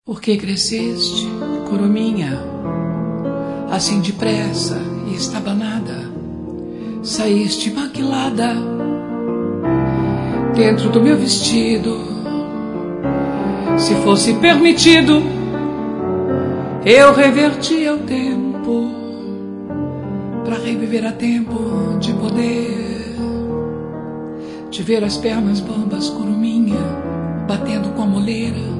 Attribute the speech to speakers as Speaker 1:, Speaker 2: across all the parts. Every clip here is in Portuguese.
Speaker 1: Por que cresceste, curuminha, assim depressa e estabanada? Saíste maquilada dentro do meu vestido. Se fosse permitido, eu revertia o tempo para reviver a tempo de poder te ver as pernas bambas, curuminha, batendo com a moleira,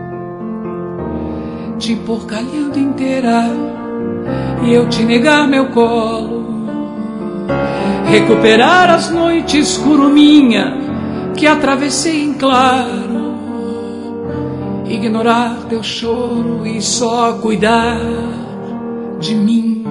Speaker 1: te emporcalhando inteira e eu te negar meu colo, recuperar as noites, curuminha, que atravessei em claro, ignorar teu choro e só cuidar de mim,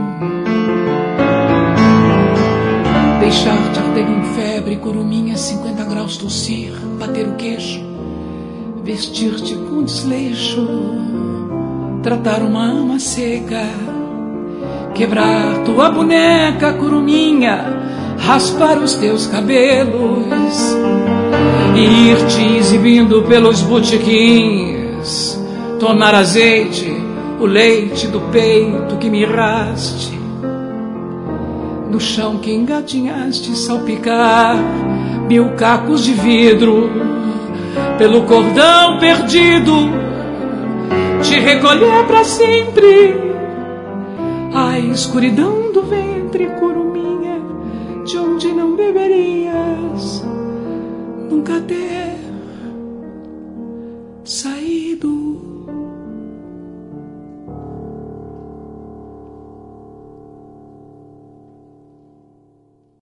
Speaker 1: deixar-te arder em febre, curuminha, 50 graus tossir, bater o queixo, vestir-te com desleixo, tratar uma ama seca, quebrar tua boneca, curuminha, raspar os teus cabelos e ir te exibindo pelos botequins, tornar azeite o leite do peito que mirraste, no chão que engatinhaste, salpicar 1000 cacos de vidro pelo cordão perdido, te recolher pra sempre a escuridão do ventre, curuminha, de onde não deverias nunca ter